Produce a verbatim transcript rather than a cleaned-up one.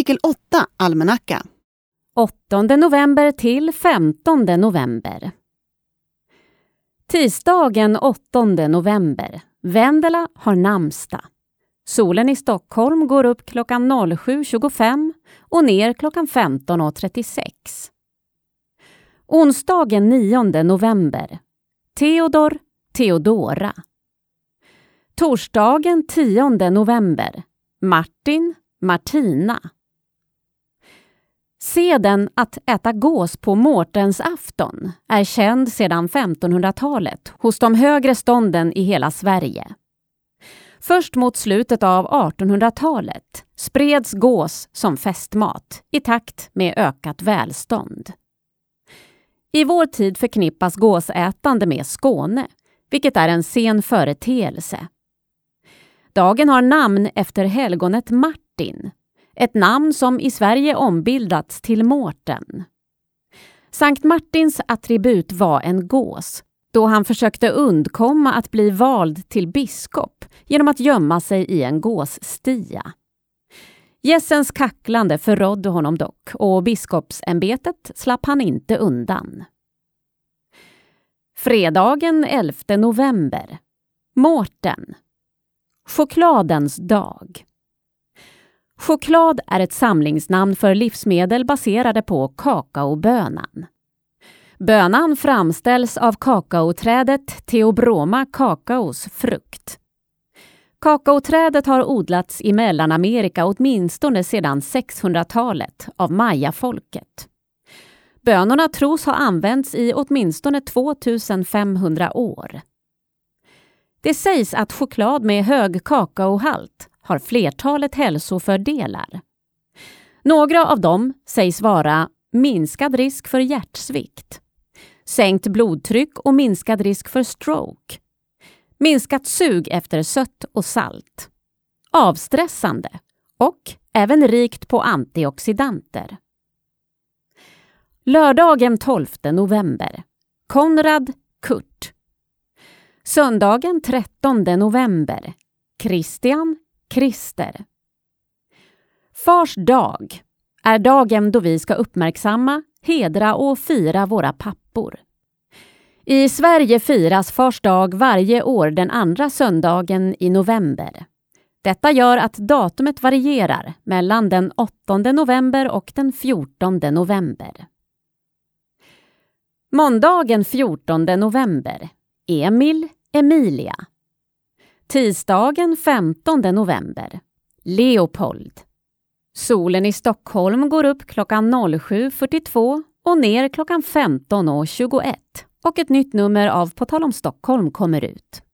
Artikel åtta, almanacka. åttonde november till femtonde november. Tisdagen åttonde november. Vendela har namnsdag. Solen i Stockholm går upp klockan sju tjugofem och ner klockan femton trettiosex. Onsdagen nionde november. Theodor, Theodora. Torsdagen tionde november. Martin, Martina. Seden att äta gås på Mårtens afton är känd sedan femtonhundratalet hos de högre stånden i hela Sverige. Först mot slutet av artonhundratalet spreds gås som festmat i takt med ökat välstånd. I vår tid förknippas gåsätande med Skåne, vilket är en sen företeelse. Dagen har namn efter helgonet Martin, ett namn som i Sverige ombildats till Mårten. Sankt Martins attribut var en gås, då han försökte undkomma att bli vald till biskop genom att gömma sig i en gåsstia. Gässens kacklande förrådde honom dock, och biskopsämbetet slapp han inte undan. Fredagen elfte november. Mårten. Chokladens dag. Choklad är ett samlingsnamn för livsmedel baserade på kakaobönan. Bönan framställs av kakaoträdet Theobroma kakaos frukt. Kakaoträdet har odlats i Mellanamerika åtminstone sedan sexhundratalet av mayafolket. Bönorna tros ha använts i åtminstone tvåtusenfemhundra år. Det sägs att choklad med hög kakaohalt har flertalet hälsofördelar. Några av dem sägs vara minskad risk för hjärtsvikt, sänkt blodtryck och minskad risk för stroke, minskat sug efter sött och salt, avstressande och även rikt på antioxidanter. Lördagen tolfte november. Konrad, Kurt. Söndagen trettonde november. Christian, Christer. Fars dag är dagen då vi ska uppmärksamma, hedra och fira våra pappor. I Sverige firas Fars dag varje år den andra söndagen i november. Detta gör att datumet varierar mellan den åttonde november och den fjortonde november. Måndagen fjortonde november. Emil, Emilia. Tisdagen femtonde november. Leopold. Solen i Stockholm går upp klockan sju fyrtiotvå och ner klockan femton tjugoett och ett nytt nummer av På tal om Stockholm kommer ut.